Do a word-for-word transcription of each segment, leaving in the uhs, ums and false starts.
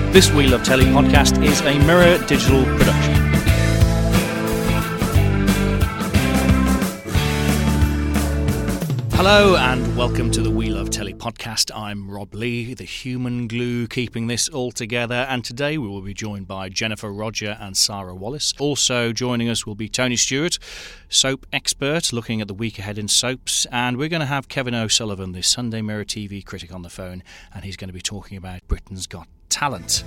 This We Love Telly podcast is a Mirror Digital production. Hello and welcome to the We Love Telly podcast. I'm Rob Lee, the human glue keeping this all together, and today we will be joined by Jennifer Roger and Sarah Wallace. Also joining us will be Tony Stewart, soap expert, looking at the week ahead in soaps, and we're going to have Kevin O'Sullivan, the Sunday Mirror T V critic, on the phone, and he's going to be talking about Britain's Got Talent.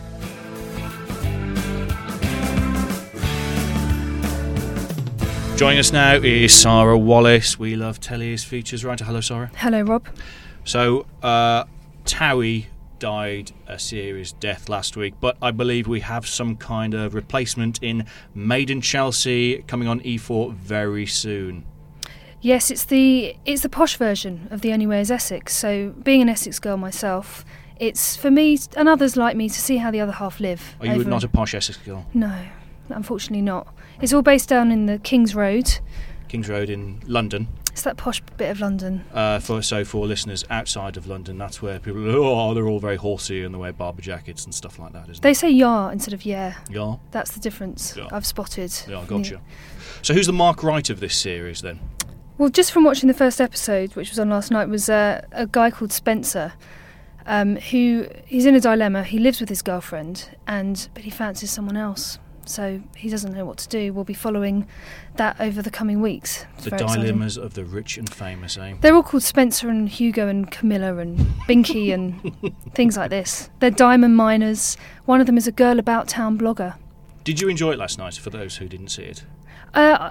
Joining us now is Sarah Wallace. We Love Telly's features writer. Hello, Sarah. Hello, Rob. So, uh, Towie died a serious death last week, but I believe we have some kind of replacement in Made in Chelsea coming on E four very soon. Yes, it's the it's the posh version of The Only Way is Essex. So, being an Essex girl myself, it's for me and others like me to see how the other half live. Are you not a posh Essex girl? No, unfortunately not. It's all based down in the King's Road. King's Road in London. It's that posh bit of London. Uh, for so for listeners outside of London, that's where people are, oh, they're all very horsey and they wear barber jackets and stuff like that, isn't They it? say "yah" instead of "yeah." Yeah. That's the difference. Yeah. I've spotted. Yeah, gotcha. So who's the Mark Wright of this series then? Well, just from watching the first episode, which was on last night, was uh, a guy called Spencer, um, who he's in a dilemma. He lives with his girlfriend, and but he fancies someone else. So he doesn't know what to do. We'll be following that over the coming weeks. It's The very dilemmas exciting. of the rich and famous, eh? They're all called Spencer and Hugo and Camilla and Binky and things like this. They're diamond miners. One of them is a girl about town blogger. Did you enjoy it last night, for those who didn't see it? Uh,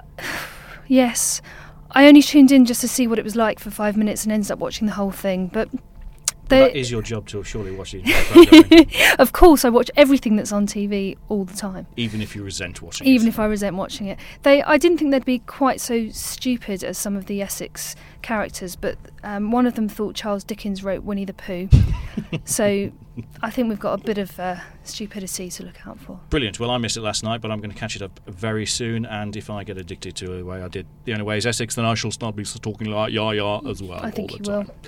yes. I only tuned in just to see what it was like for five minutes and ended up watching the whole thing. But Well, that is your job to surely watch the entire programme. Of course, I watch everything that's on T V all the time. Even if you resent watching Even it. if I resent watching it. They, I didn't think they'd be quite so stupid as some of the Essex characters, but um, one of them thought Charles Dickens wrote Winnie the Pooh. So I think we've got a bit of uh, stupidity to look out for. Brilliant. Well, I missed it last night, but I'm going to catch it up very soon, and if I get addicted to the way I did The Only Way is Essex, then I shall start be talking like yah yah as well. I think all you the time. will.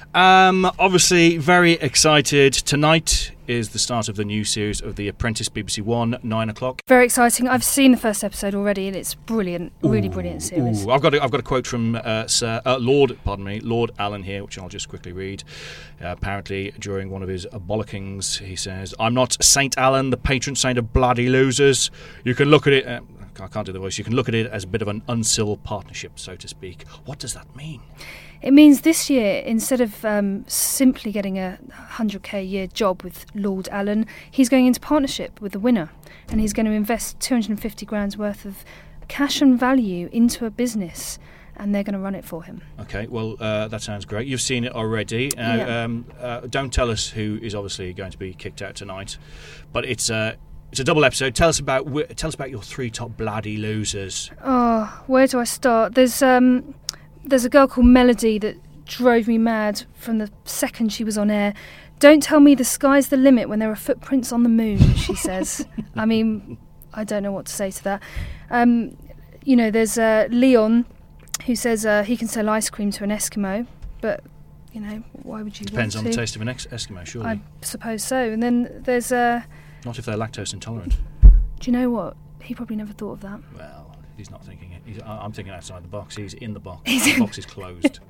Um, obviously, very excited. Tonight is the start of the new series of The Apprentice, B B C One, nine o'clock. Very exciting. I've seen the first episode already, and it's brilliant. Really Ooh, brilliant series. Ooh. I've got a, I've got a quote from uh, Sir uh, Lord, pardon me, Lord Allen here, which I'll just quickly read. Uh, apparently, during one of his bollockings, he says, "I'm not Saint Alan, the patron saint of bloody losers. You can look at it." Uh, I can't do the voice. You can look at it as a bit of an uncivil partnership, so to speak. What does that mean? It means this year, instead of um, simply getting a one hundred k a year job with Lord Allen, he's going into partnership with the winner, and he's going to invest two hundred fifty grand's worth of cash and value into a business, and they're going to run it for him. Okay, well, uh, that sounds great. You've seen it already. Uh, Yeah. um, uh, don't tell us who is obviously going to be kicked out tonight, but it's a it's a double episode. Tell us about wh- tell us about your three top bloody losers. Oh, where do I start? There's um, there's a girl called Melody that drove me mad from the second she was on air. Don't tell me the sky's the limit when there are footprints on the moon, she says. I mean, I don't know what to say to that. Um, you know, there's uh, Leon, who says uh, he can sell ice cream to an Eskimo, but, you know, why would you Depends on want the to? taste of an ex- Eskimo, surely. I suppose so. And then there's, uh, Not if they're lactose intolerant. do you know what? He probably never thought of that. Well, he's not thinking it. He's, I- I'm thinking outside the box. He's in the box. He's the in- box is closed.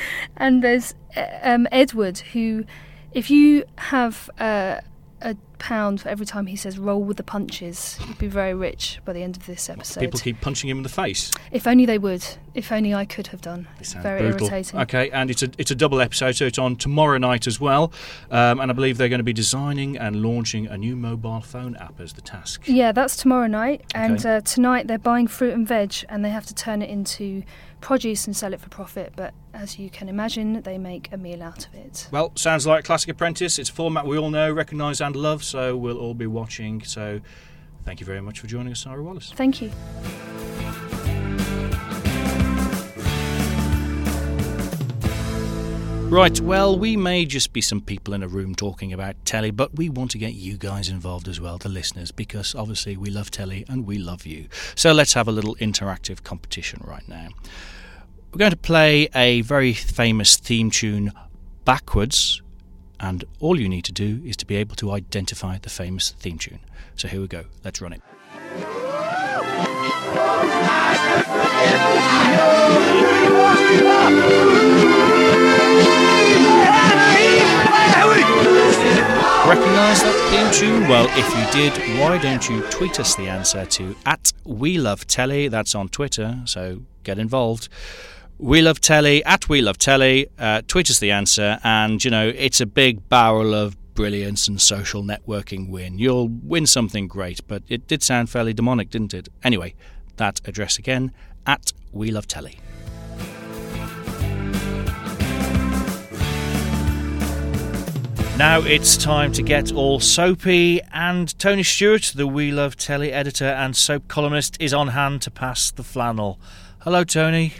And there's uh, um, Edward, who, if you have uh, a pound for every time he says roll with the punches, you'd be very rich by the end of this episode. People keep punching him in the face. If only they would. If only I could have done. It sounds Very brutal. irritating. Okay, and it's a it's a double episode, so it's on tomorrow night as well. Um, and I believe they're going to be designing and launching a new mobile phone app as the task. Yeah, that's tomorrow night. And Okay. uh, tonight they're buying fruit and veg, and they have to turn it into produce and sell it for profit. But as you can imagine, they make a meal out of it. Well, sounds like Classic Apprentice. It's a format we all know, recognise and love, so we'll all be watching. So thank you very much for joining us, Sarah Wallace. Thank you. Right, well, we may just be some people in a room talking about telly, but we want to get you guys involved as well, the listeners, because obviously we love telly and we love you. So let's have a little interactive competition right now. We're going to play a very famous theme tune backwards, and all you need to do is to be able to identify the famous theme tune. So here we go, let's run it. Recognise that theme tune? Well, if you did, why don't you tweet us the answer to at We Love Telly? That's on Twitter, so get involved. We Love Telly, at We Love Telly, uh, tweet us the answer, and, you know, it's a big barrel of brilliance and social networking win. You'll win something great, but it did sound fairly demonic, didn't it? Anyway, that address again, at We Love Telly. Now it's time to get all soapy, and Tony Stewart, the We Love Telly editor and soap columnist, is on hand to pass the flannel. Hello, Tony.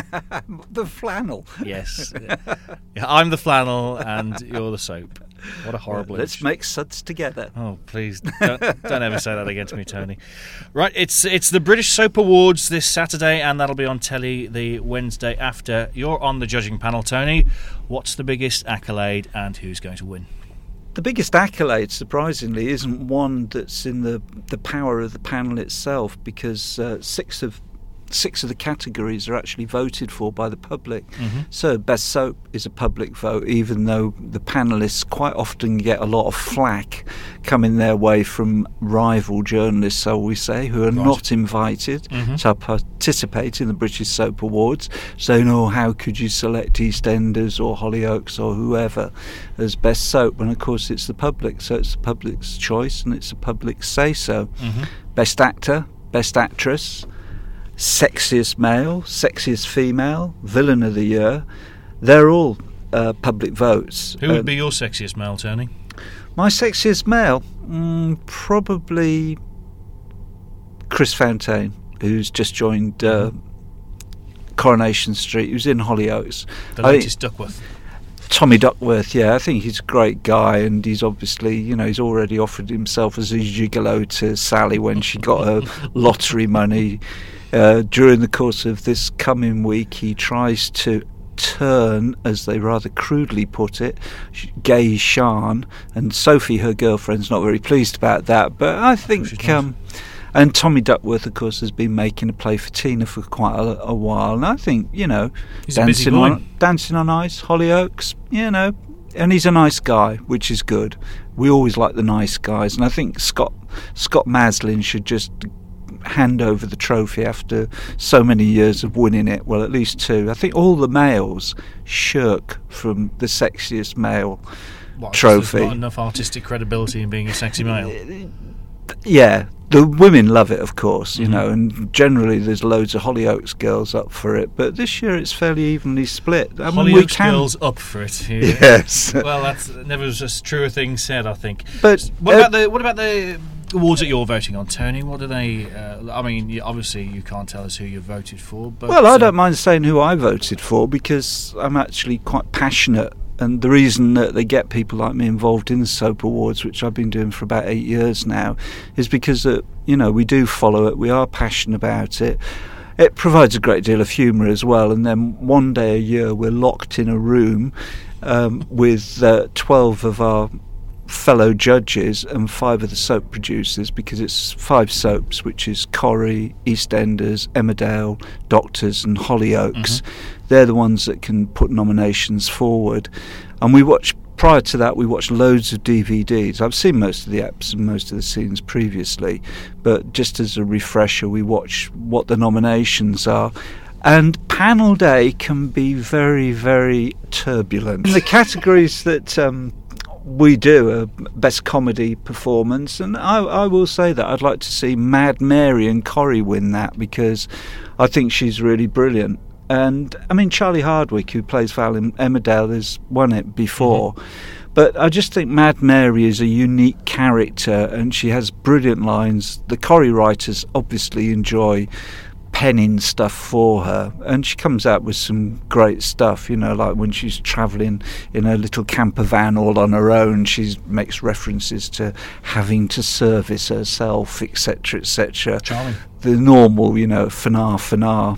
The flannel? Yes. Yeah, I'm the flannel and you're the soap. What a horrible Let's image. make suds together. Oh, please, don't, don't ever say that again to me, Tony. Right, it's it's the British Soap Awards this Saturday, and that'll be on telly the Wednesday after. You're on the judging panel, Tony. What's the biggest accolade and who's going to win? The biggest accolade, surprisingly, isn't one that's in the, the power of the panel itself, because uh, six of Six of the categories are actually voted for by the public. Mm-hmm. So Best Soap is a public vote, even though the panellists quite often get a lot of flack coming their way from rival journalists, so we say, who are right. not invited mm-hmm. to participate in the British Soap Awards, saying, oh, how could you select EastEnders or Hollyoaks or whoever as Best Soap? And of course it's the public, so it's the public's choice and it's the public's say-so. Mm-hmm. Best Actor, Best Actress, Sexiest Male, Sexiest Female, Villain of the Year, they're all uh, public votes. Who would um, be your sexiest male, Tony? My sexiest male? Mm, probably Chris Fontaine, who's just joined uh, Coronation Street. He was in Hollyoaks. The latest Duckworth. Tommy Duckworth, yeah, I think he's a great guy, and he's obviously, you know, he's already offered himself as a gigolo to Sally when she got her lottery money. Uh, during the course of this coming week, he tries to turn, as they rather crudely put it, gay Sean, and Sophie, her girlfriend's not very pleased about that, but I think... Um, and Tommy Duckworth, of course, has been making a play for Tina for quite a, a while, and I think, you know, he's dancing on, dancing on Ice, Hollyoaks, you know, and he's a nice guy, which is good. We always like the nice guys, and I think Scott Scott Maslin should just hand over the trophy after so many years of winning it. Well, at least two. I think all the males shirk from the sexiest male what, trophy. There's not enough artistic credibility in being a sexy male. Yeah, the women love it, of course, you mm-hmm. know, and generally there's loads of Hollyoaks girls up for it, but this year it's fairly evenly split. I mean, Hollyoaks we can... girls up for it. Yeah. Yes. Well, that's never was a truer thing said, I think. But what uh, about the what about the awards that you're voting on, Tony? What do they? Uh, I mean, you, obviously you can't tell us who you voted for, but well, I uh, don't mind saying who I voted for because I'm actually quite passionate. And the reason that they get people like me involved in the Soap Awards, which I've been doing for about eight years now, is because, uh, you know, we do follow it, we are passionate about it. It provides a great deal of humour as well, and then one day a year we're locked in a room um, with uh, twelve of our fellow judges and five of the soap producers, because it's five soaps, which is Corrie, EastEnders, Emmerdale, Doctors and Hollyoaks. Mm-hmm. They're the ones that can put nominations forward. And we watch, prior to that, we watched loads of D V Ds. I've seen most of the eps and most of the scenes previously, but just as a refresher, we watch what the nominations are. And panel day can be very, very turbulent. The categories that um, we do a best comedy performance, and I, I will say that I'd like to see Mad Mary and Corrie win that, because I think she's really brilliant. And I mean, Charlie Hardwick, who plays Val in Emmerdale, has won it before. Mm-hmm. But I just think Mad Mary is a unique character, and she has brilliant lines. The Corrie writers obviously enjoy penning stuff for her, and she comes out with some great stuff, you know, like when she's travelling in her little camper van all on her own, she makes references to having to service herself, etc, etc. Charming. The normal, you know, fanar fanar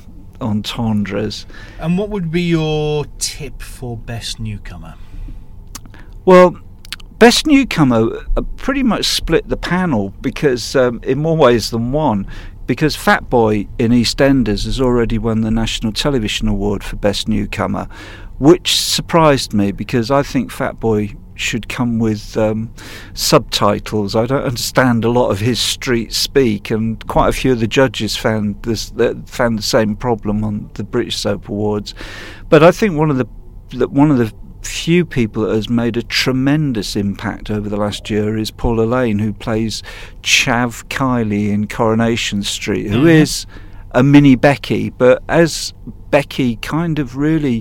entendres. And what would be your tip for best newcomer? Well, Best Newcomer uh, pretty much split the panel because um, in more ways than one. Because Fat Boy in EastEnders has already won the National Television Award for Best Newcomer, which surprised me because I think Fat Boy should come with um, subtitles. I don't understand a lot of his street speak, and quite a few of the judges found this found the same problem on the British Soap Awards. But I think one of the that one of the few people that has made a tremendous impact over the last year is Paula Lane, who plays Chav Kiley in Coronation Street, who mm-hmm. is a mini Becky, but as Becky kind of really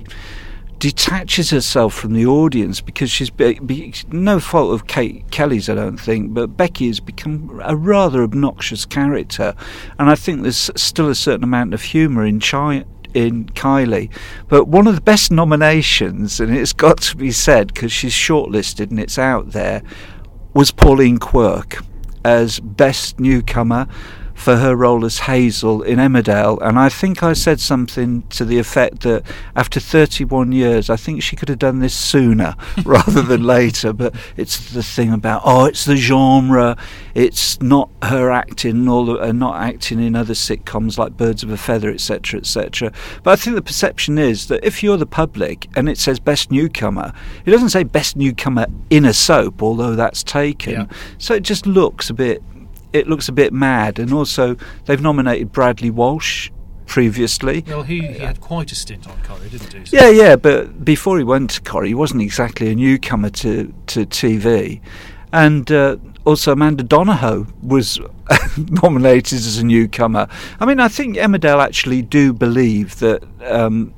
detaches herself from the audience because she's be, be, no fault of Kate Kelly's, I don't think, but Becky has become a rather obnoxious character, and I think there's still a certain amount of humour in China in Kylie. But one of the best nominations, and it's got to be said because she's shortlisted and it's out there, was Pauline Quirke as Best Newcomer for her role as Hazel in Emmerdale. And I think I said something to the effect that after thirty-one years I think she could have done this sooner rather than later. But it's the thing about, oh, it's the genre, it's not her acting, or uh, not acting in other sitcoms like Birds of a Feather, etc, etc. But I think the perception is that if you're the public and it says Best Newcomer, it doesn't say Best Newcomer in a soap, although that's taken. Yeah. So it just looks a bit it looks a bit mad. And also they've nominated Bradley Walsh previously. Well, he, he had quite a stint on Corrie, didn't he? Yeah, yeah, but before he went to Corrie, he wasn't exactly a newcomer to, to T V. And uh, also Amanda Donohoe was nominated as a newcomer. I mean, I think Emmerdale actually do believe that um,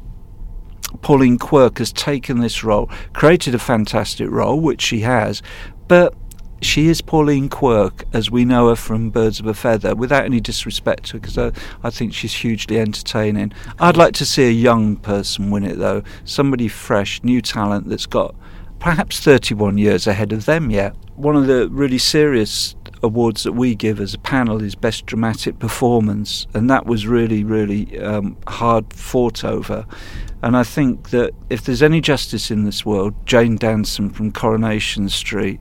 Pauline Quirke has taken this role, created a fantastic role, which she has, but she is Pauline Quirke as we know her from Birds of a Feather, without any disrespect to her, because I, I think she's hugely entertaining. I'd like to see a young person win it, though. Somebody fresh, new talent that's got perhaps thirty-one years ahead of them yet. One of the really serious awards that we give as a panel is Best Dramatic Performance, and that was really, really um, hard fought over. And I think that if there's any justice in this world, Jane Danson from Coronation Street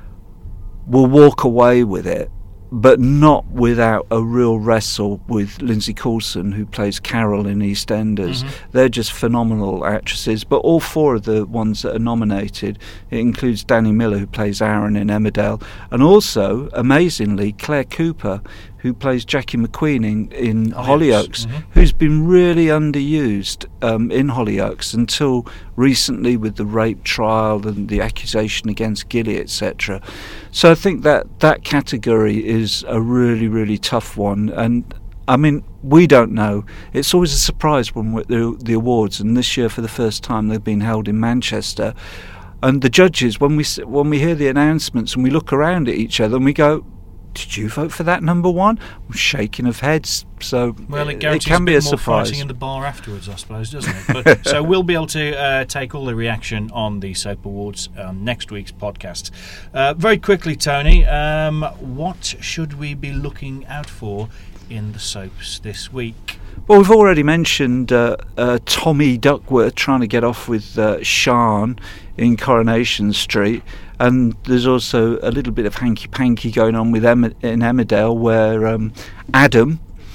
will walk away with it, but not without a real wrestle with Lindsay Coulson, who plays Carol in EastEnders. Mm-hmm. They're just phenomenal actresses, but all four of the ones that are nominated, it includes Danny Miller, who plays Aaron in Emmerdale, and also, amazingly, Claire Cooper, who plays Jackie McQueen in, in oh, Hollyoaks, yes. mm-hmm. who's been really underused um, in Hollyoaks until recently with the rape trial and the accusation against Gilly, et cetera. So I think that that category is a really, really tough one. And I mean, we don't know. It's always a surprise when we're at the, the awards, and this year for the first time they've been held in Manchester. And the judges, when we when we hear the announcements and we look around at each other and we go, did you vote for that number one? Shaking of heads. So well, it, it can a be bit a more surprise. Fighting in the bar afterwards, I suppose, doesn't it? But, so we'll be able to uh, take all the reaction on the Soap Awards on next week's podcast. Uh, very quickly, Tony, um, what should we be looking out for in the soaps this week? Well, we've already mentioned uh, uh, Tommy Duckworth trying to get off with uh, Sian in Coronation Street. And there's also a little bit of hanky-panky going on with Em- in Emmerdale, where um, Adam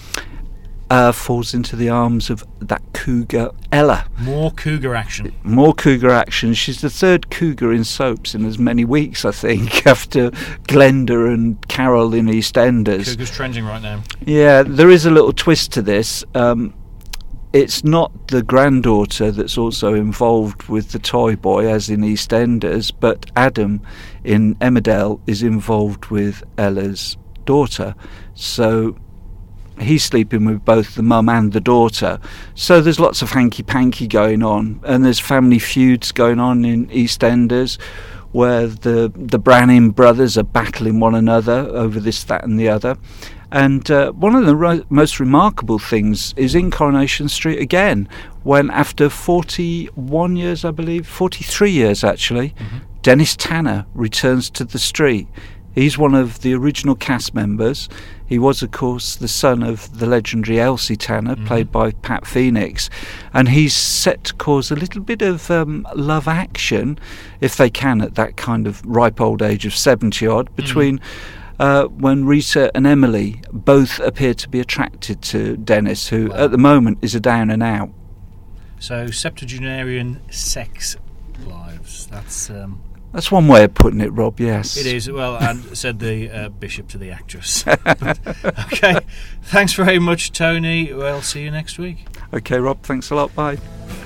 uh, falls into the arms of that cougar, Ella. More cougar action. More cougar action. She's the third cougar in soaps in as many weeks, I think, after Glenda and Carol in EastEnders. Cougar's trending right now. Yeah, there is a little twist to this. Um, It's not the granddaughter that's also involved with the toy boy, as in EastEnders, but Adam in Emmerdale is involved with Ella's daughter. So he's sleeping with both the mum and the daughter. So there's lots of hanky-panky going on, and there's family feuds going on in EastEnders, where the the Branning brothers are battling one another over this, that and the other. And uh, one of the ro- most remarkable things is in Coronation Street again, when after forty-one years, I believe, forty-three years actually, mm-hmm. Dennis Tanner returns to the street. He's one of the original cast members. He was, of course, the son of the legendary Elsie Tanner, mm-hmm. played by Pat Phoenix. And he's set to cause a little bit of um, love action, if they can, at that kind of ripe old age of seventy-odd, between... Mm-hmm. Uh, when Rita and Emily both appear to be attracted to Dennis, who wow. at the moment is a down and out. So septuagenarian sex lives. That's um, that's one way of putting it, Rob. Yes, it is. Well, and said the uh, bishop to the actress. But, okay, thanks very much, Tony. We'll see you next week. Okay, Rob. Thanks a lot. Bye.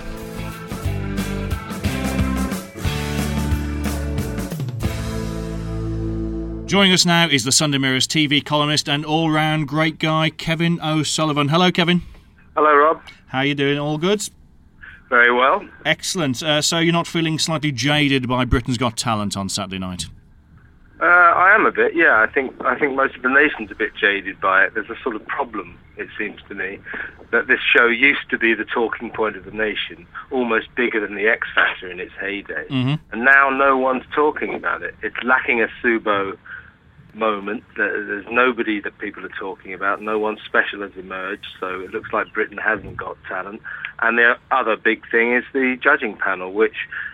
Joining us now is the Sunday Mirror's T V columnist and all-round great guy, Kevin O'Sullivan. Hello, Kevin. Hello, Rob. How you doing? All good? Very well. Excellent. Uh, so you're not feeling slightly jaded by Britain's Got Talent on Saturday night? Uh, I am a bit, yeah. I think I think most of the nation's a bit jaded by it. There's a sort of problem, it seems to me, that this show used to be the talking point of the nation, almost bigger than the X Factor in its heyday. Mm-hmm. And now no one's talking about it. It's lacking a Subo moment. There's nobody that people are talking about. No one special has emerged, so it looks like Britain hasn't got talent. And the other big thing is the judging panel, which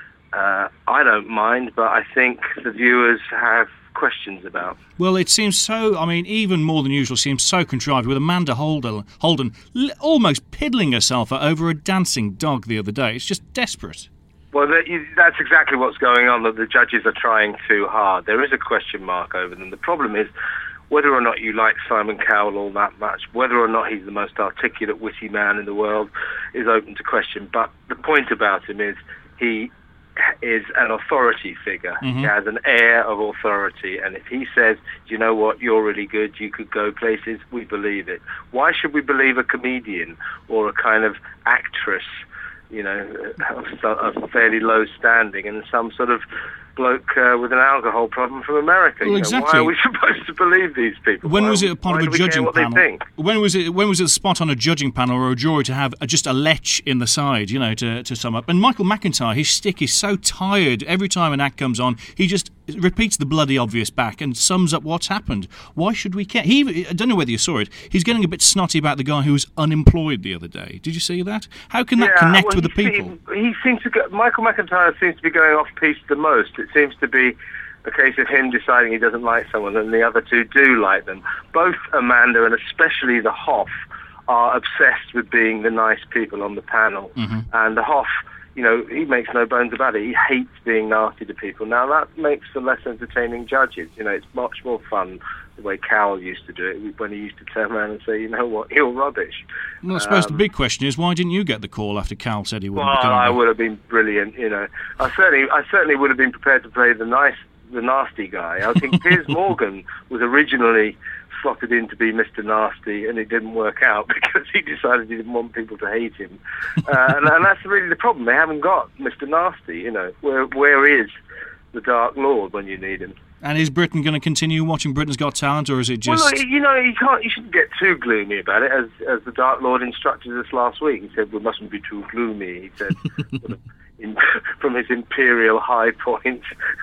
uh, I don't mind, but I think the viewers have questions about. Well, it seems so, I mean, even more than usual, seems so contrived, with Amanda Holden, Holden almost piddling herself over a dancing dog the other day. It's just desperate. Well, that's exactly what's going on, that the judges are trying too hard. There is a question mark over them. The problem is whether or not you like Simon Cowell all that much, whether or not he's the most articulate, witty man in the world is open to question. But the point about him is he is an authority figure. Mm-hmm. He has an air of authority. And if he says, do you know what, you're really good, you could go places, we believe it. Why should we believe a comedian or a kind of actress, you know, of, of fairly low standing, and some sort of bloke uh, with an alcohol problem from America? Well, you know, exactly. Why are we supposed to believe these people? When why, was it a part of a judging panel? When was it? When was it a spot on a judging panel or a jury to have a, just a lech in the side? You know, to to sum up. And Michael McIntyre, his stick is so tired. Every time an act comes on, he just repeats the bloody obvious back and sums up what's happened. Why should we care? He, I don't know whether you saw it. He's getting a bit snotty about the guy who was unemployed the other day. Did you see that? How can that yeah, connect well, with the people? He, he seems to go, Michael McIntyre seems to be going off piece the most. It seems to be a case of him deciding he doesn't like someone and the other two do like them. Both Amanda and especially the Hoff are obsessed with being the nice people on the panel. Mm-hmm. And the Hoff, you know, he makes no bones about it. He hates being nasty to people. Now, that makes for less entertaining judges. You know, it's much more fun the way Cowell used to do it, when he used to turn around and say, you know what, you're rubbish. Well, I suppose um, the big question is, why didn't you get the call after Cowell said he wouldn't well, be coming I back? would have been brilliant, you know. I certainly, I certainly would have been prepared to play the nice, the nasty guy. I think Piers Morgan was originally slotted in to be Mister Nasty, and it didn't work out because he decided he didn't want people to hate him. Uh, and, and that's really the problem. They haven't got Mister Nasty, you know. Where Where is the Dark Lord when you need him? And is Britain going to continue watching Britain's Got Talent, or is it just... Well, you know, you can't, you shouldn't get too gloomy about it, as as the Dark Lord instructed us last week. He said, we mustn't be too gloomy, he said, sort of in, from his imperial high point.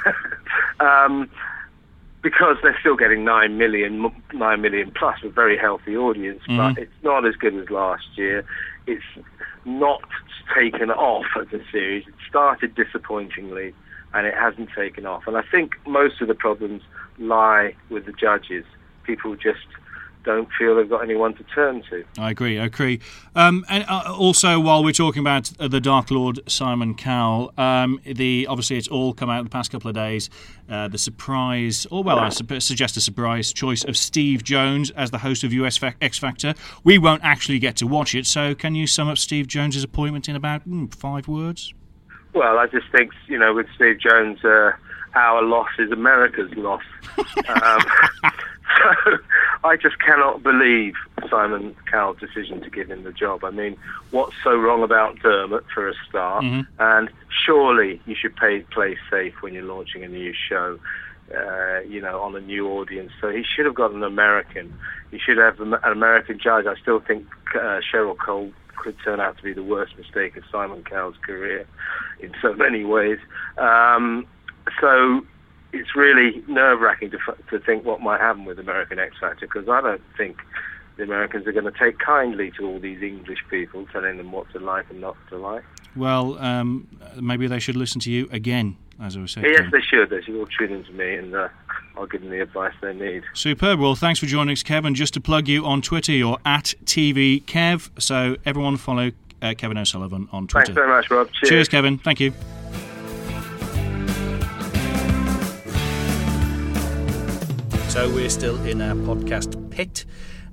um, because they're still getting nine million, nine million plus, a very healthy audience, mm-hmm. but it's not as good as last year. It's not taken off as a series. It started disappointingly, and it hasn't taken off. And I think most of the problems lie with the judges. People just don't feel they've got anyone to turn to. I agree, I agree. Um, and uh, also, while we're talking about uh, the Dark Lord, Simon Cowell, um, the obviously it's all come out in the past couple of days, uh, the surprise, or well, I su- suggest a surprise choice of Steve Jones as the host of U S X Factor. We won't actually get to watch it, so can you sum up Steve Jones's appointment in about mm, five words? Well, I just think, you know, with Steve Jones, uh, our loss is America's loss. um, so I just cannot believe Simon Cowell's decision to give him the job. I mean, what's so wrong about Dermot, for a start? Mm-hmm. And surely you should pay, play safe when you're launching a new show, uh, you know, on a new audience. So he should have got an American. He should have an American judge. I still think uh, Cheryl Cole could turn out to be the worst mistake of Simon Cowell's career in so many ways. Um, so it's really nerve-wracking to, f- to think what might happen with American X Factor, because I don't think the Americans are going to take kindly to all these English people telling them what to like and not to like. Well, um, maybe they should listen to you again, as I was saying. Yes, they should. They should all tune into me, and uh, I'll give them the advice they need. Superb. Well, thanks for joining us, Kev. And just to plug you on Twitter, you're at T V Kev. So everyone follow uh, Kevin O'Sullivan on Twitter. Thanks very much, Rob. Cheers. Cheers, Kevin. Thank you. So we're still in our podcast pit,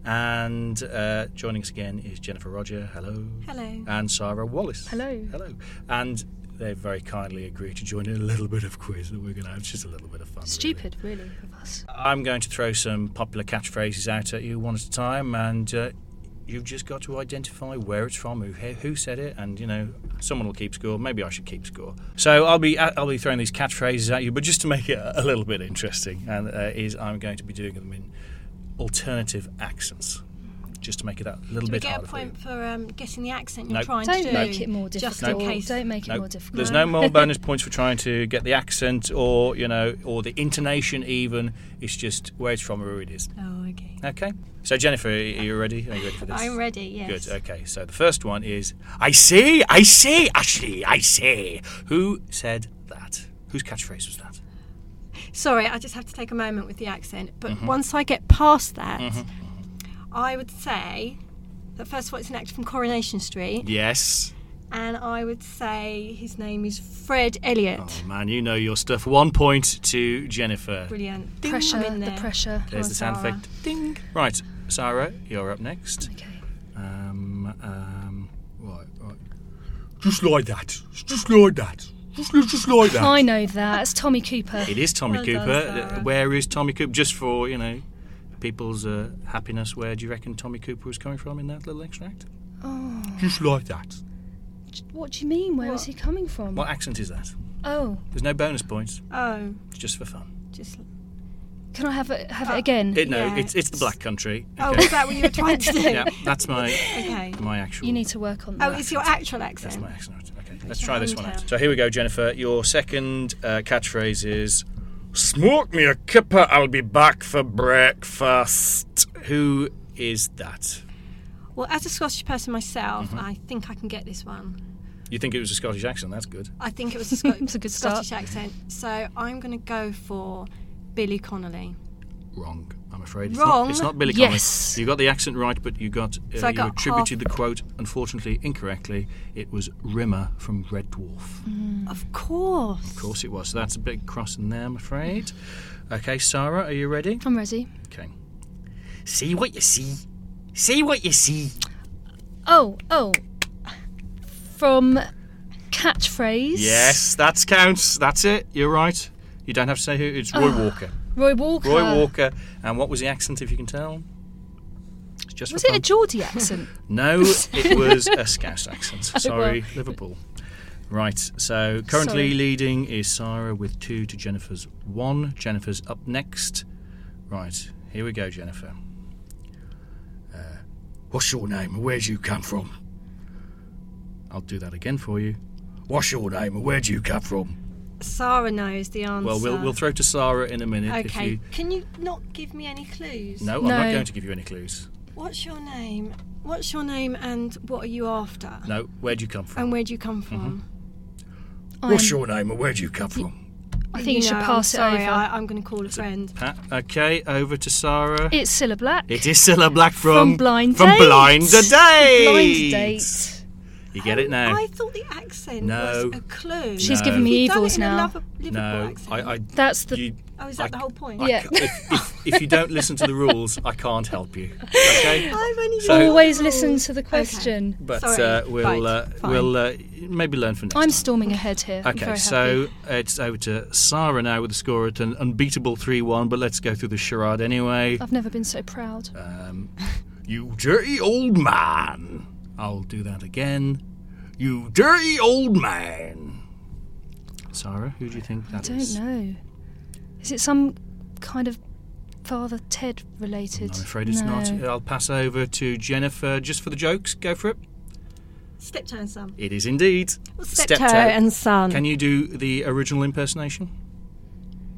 and uh, joining us again is Jennifer Roger. Hello. Hello. And Sarah Wallace. Hello. Hello. And they've very kindly agreed to join in a little bit of quiz that we're going to have. It's just a little bit of fun. Stupid, really, of us. I'm going to throw some popular catchphrases out at you one at a time, and uh, you've just got to identify where it's from, who who said it, and you know, someone will keep score. Maybe I should keep score. So I'll be I'll be throwing these catchphrases at you, but just to make it a little bit interesting, and uh, is I'm going to be doing them in alternative accents, just to make it a little do bit we get harder a point for for, you. for um, guessing the accent you're Nope. trying Don't to do? make it more difficult. Just in case. Don't make it Nope. more difficult. There's no more bonus points for trying to get the accent or you know or the intonation even. It's just where it's from or who it is. Oh, okay. Okay. So Jennifer, are you ready? Are you ready for this? I'm ready, yes. Good. Okay. So the first one is I say, I say, Ashley, I say. Who said that? Whose catchphrase was that? Sorry, I just have to take a moment with the accent. But Mm-hmm. once I get past that, I would say that first of all, it's an actor from Coronation Street. Yes. And I would say his name is Fred Elliott. Oh man, you know your stuff. One point to Jennifer. Brilliant. Ding, Pressure, I'm in the there. pressure. There's on, the sound Sarah. effect. Ding. Right, Sarah, you're up next. Okay. Um, um, right, right. Just like that. Just like that. Just, just like that. I know that. It's Tommy Cooper. It is Tommy Well done, Cooper. Sarah. Uh, Where is Tommy Cooper? Just for, you know, people's uh, happiness, where do you reckon Tommy Cooper was coming from in that little extract? Oh, Just like that. what do you mean? Where is What? he coming from? What accent is that? Oh, There's no bonus points. Oh, It's just for fun. just. can I have it? Have Uh, it again? It, no, Yeah. it's it's the Black Country. Oh, Okay. is that what you were trying to do? Yeah, that's my Okay. my actual. You need to work on Oh, that. it's your actual That's accent. my accent. Okay, let's your try this one out. hometown. So here we go, Jennifer. Your second uh, catchphrase is "Smoke me a kipper, I'll be back for breakfast." Who is that? Well, as a Scottish person myself, Mm-hmm. I think I can get this one. You think it was a Scottish accent? That's good. I think it was a, Scot- It's a good start. Scottish accent. So I'm going to go for Billy Connolly. Wrong, I'm afraid. It's Wrong? Not, it's not Billy Yes. Connolly. You got the accent right, but you got uh, So I you got attributed half- the quote, unfortunately, incorrectly. It was Rimmer from Red Dwarf. Mm. Of course. Of course it was. So that's a big cross in there, I'm afraid. Okay, Sarah, are you ready? I'm ready. Okay. See what you see. See what you see. Oh, oh. From catchphrase. Yes, that counts. That's it. You're right. You don't have to say who. It's Roy Walker. Roy Walker. Roy Walker. And what was the accent, if you can tell? It's just Was for it a fun. Geordie accent? No, it was a Scouse accent. Oh, Sorry, well. Liverpool. Right, so currently Sorry. leading is Sarah with two to Jennifer's one. Jennifer's up next. Right, here we go, Jennifer. Uh, what's your name and where'd you come from? I'll do that again for you. What's your name and where'd you come from? Sarah knows the answer. Well, we'll we'll throw to Sarah in a minute. If Okay. you... Can you not give me any clues? No, I'm No. not going to give you any clues. What's your name? What's your name and what are you after? No, where'd you come from? And where'd you come from? What's I'm- your name and where'd you come from? I think you, should know, pass I'm sorry, it over. I, I'm going to call a friend. Pat, okay, over to Sarah. It's Cilla Black. It is Cilla Black from, From Blind from Date. Blind Date. Blind Date. You get it now? I thought the accent No. was a clue. She's No. giving me You've done evils it in a now. Liver- Liverpool No, accent. I, I. That's the. You, Oh, is that I- the whole point? I Yeah. ca- if, if, if you don't listen to the rules, I can't help you. Okay. I've only So- used Always the listen rules. to the question. But Sorry, uh, we'll right, uh, fine. we'll uh, maybe learn from next I'm time. storming ahead here. I'm Okay, very so happy. it's over to Sarah now with the score at an unbeatable three one, but let's go through the charade anyway. I've never been so proud. Um, you dirty old man. I'll do that again. You dirty old man. Sarah, who do you think I that don't is? know. Is it some kind of Father Ted related? I'm afraid it's No. not. I'll pass over to Jennifer just for the jokes. Go for it. Steptoe and Son. It is indeed. Steptoe and Son. Can you do the original impersonation?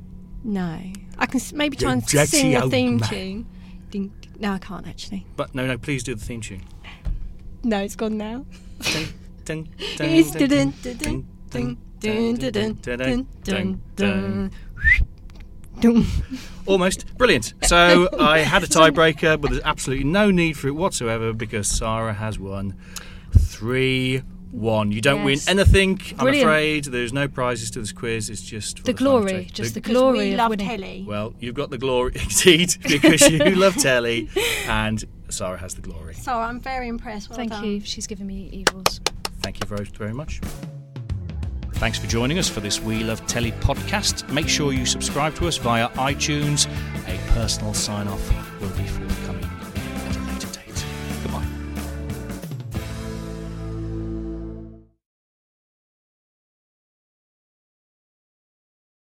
No. I can s- maybe try You and dirty sing a old theme man. tune. Ding, ding. No, I can't actually. But no, no, please do the theme tune. No, it's gone now. Dun, dun, dun, It's dun, dun dun, dun dun, dun dun, dun dun, dun dun, dun dun, dun dun. Almost. Brilliant. So I had a tiebreaker, but there's absolutely no need for it whatsoever because Sarah has won three one. You don't Yes. win anything, I'm Brilliant. afraid. There's no prizes to this quiz. It's just for The the fun glory, of it. just the Because glory we of love winning. telly. Well, you've got the glory, indeed, because you love telly, and Sarah has the glory. So I'm very impressed. Well Thank done. you. She's given me evils. Thank you very, very much. Thanks for joining us for this We Love Telly podcast. Make sure you subscribe to us via iTunes. A personal sign-off will be forthcoming at a later date. Goodbye.